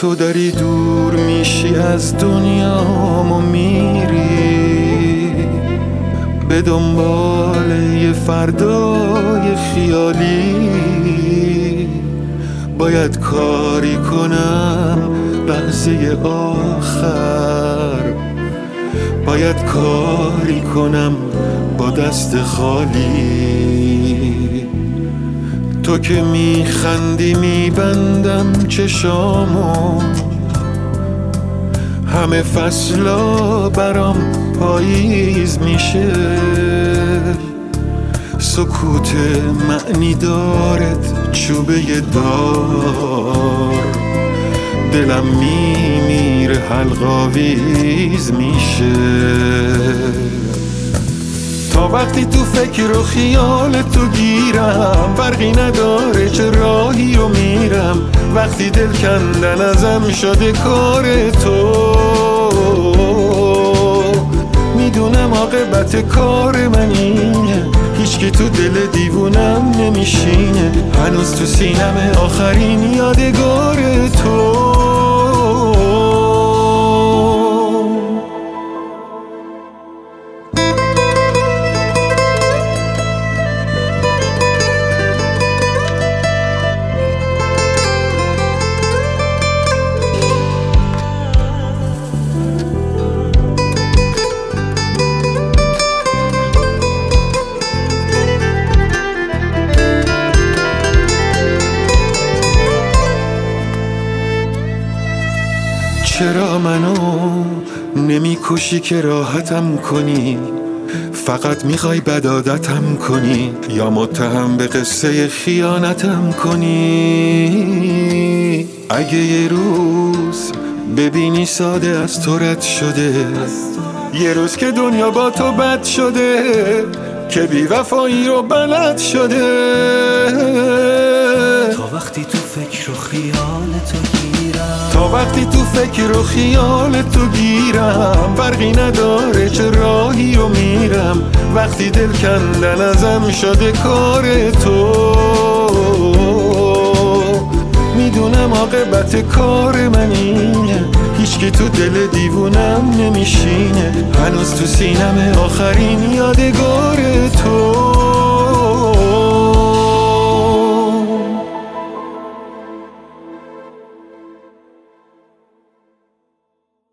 تو داری دور میشی از دنیام و میری به دنبال یه فردای خیالی. باید کاری کنم لحظه آخر، باید کاری کنم با دست خالی. تو که میخندی میبندم چشامو، همه فصلا برام پاییز میشه. سکوت معنی دارد چوبه دار، دلم میمیره حلقاویز میشه. تا وقتی تو فکر و خیال تو گیرم، فرقی نداره چه راهی رو میرم. وقتی دل کندن ازم شده کار تو، میدونم عاقبت کار من اینه، هیچکی تو دل دیوونم نمیشینه. هنوز تو سینم آخرین یادگار تو. چرا منو نمیکشی که راحتم کنی؟ فقط میخوای بدعادتم کنی یا متهم به قصه خیانتم کنی؟ اگه یه روز ببینی ساده از تو رد شده، یه روز که دنیا با تو بد شده، که بی وفایی رو بلد شده. تا وقتی تو فکر و خیال تو گیرم، تا وقتی تو فکر و خیال تو گیرم، فرقی نداره چه راهی رو میرم. وقتی دل کندن ازم شده کار تو، میدونم عاقبت کار من اینه، هیچکی تو دل دیوونم نمیشینه. هنوز تو سینم آخرین یادگار